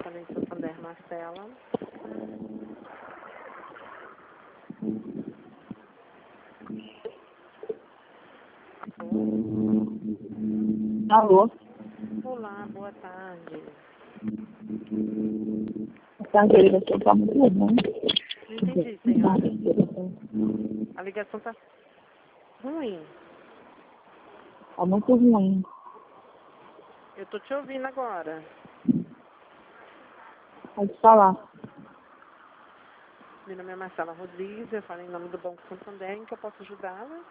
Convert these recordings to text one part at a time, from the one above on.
correspondente Santander, Marcela. Alô? Olá, boa tarde. Boa tarde, a ligação está muito ruim. Não entendi, senhora. A ligação está ruim. Está muito ruim. Eu tô te ouvindo agora. Pode falar. Meu nome é Marcela Rodrigues, eu falo em nome do Banco Santander, em que eu posso ajudá-la?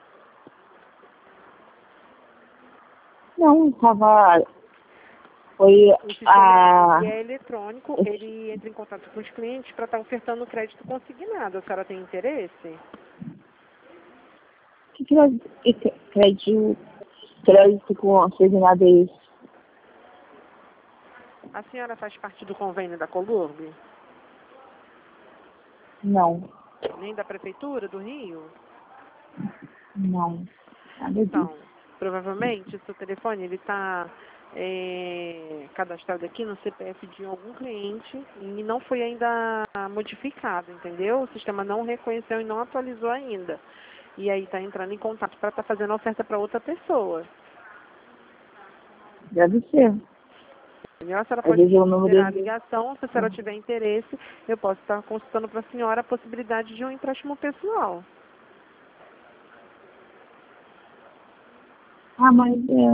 Não, estava... Foi O sistema é eletrônico, ele entra em contato com os clientes para estar ofertando crédito consignado. A senhora tem interesse? Que crédito com assignado é esse? A senhora faz parte do convênio da Colurb? Não, Nem da Prefeitura do Rio? não. Nada disso. Então, provavelmente o seu telefone ele está cadastrado aqui no CPF de algum cliente e não foi ainda modificado, entendeu? O sistema não reconheceu e não atualizou ainda. E aí está entrando em contato para estar fazendo a oferta para outra pessoa. Deve ser. Entendeu? A senhora Às pode vezes é o número considerar a dele. ligação, se a senhora tiver interesse, eu posso estar consultando para a senhora a possibilidade de um empréstimo pessoal. Ah, mas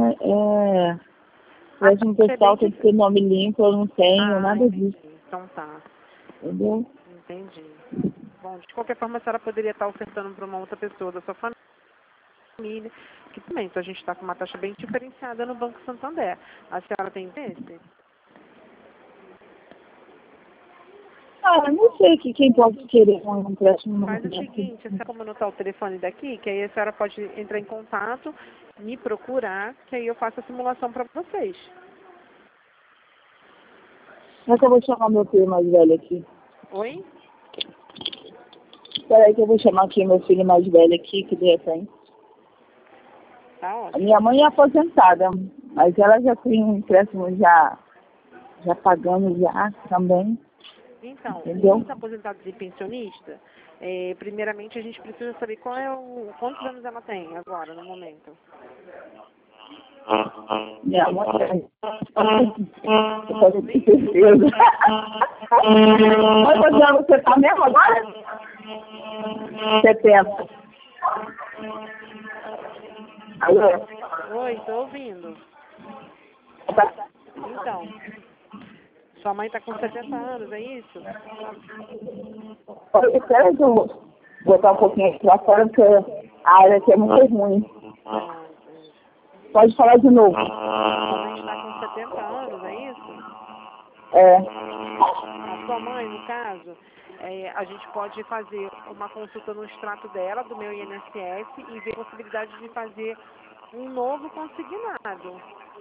crédito pessoal tem que ter nome limpo, eu não tenho, nada entendi. disso. Então tá. Entendeu? Entendi. Bom, de qualquer forma, a senhora poderia estar ofertando para uma outra pessoa da sua família, que também, então a gente está com uma taxa bem diferenciada no Banco Santander. A senhora tem interesse? Ah, eu não sei que quem pode querer um empréstimo. Faz o seguinte, você como anotar o telefone daqui, que aí a senhora pode entrar em contato, me procurar, que aí eu faço a simulação para vocês. Como é que eu vou chamar meu filho mais velho aqui? Oi? Espera aí que eu vou chamar aqui meu filho mais velho aqui, que de repente. Tá A ótimo. minha mãe é aposentada, mas ela já tem um empréstimo já pagando já também. Então, Entendeu? os aposentados e pensionistas, primeiramente a gente precisa saber quantos anos ela tem agora, no momento. Minha mãe eu faço certeza. Mas quantos anos você tá mesmo agora? 70. Alô? Oi, tô ouvindo. Então, sua mãe tá com 70 anos, é isso? Espera aí que eu vou botar um pouquinho aqui pra fora, porque a área aqui é muito ruim. Pode falar de novo. Sua mãe está com 70 anos, é isso? É. A sua mãe, no caso, a gente pode fazer uma consulta no extrato dela, do meu INSS, e ver a possibilidade de fazer um novo consignado.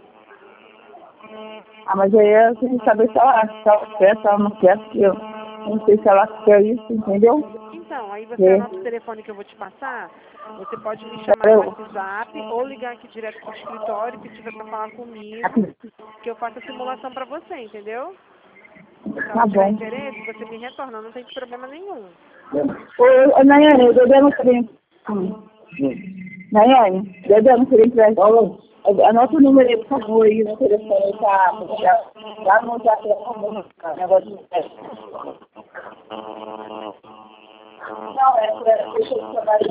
Ah, mas aí eu queria saber se ela quer, se ela não quer, porque eu não sei se ela quer isso, entendeu? Então, aí você anota o telefone que eu vou te passar, você pode me chamar no WhatsApp ou ligar aqui direto pro escritório, se tiver para falar comigo, que eu faço a simulação para você, entendeu? Se ela tiver interesse, você me retorna, não tem problema nenhum. Ô, Nayane, o Dedé não queria... Nayane, Dedé não queria entrar. Anota o número aí, por favor, aí no telefone, tá? Lá no WhatsApp, negócio de teste. Não, deixa eu trabalhar.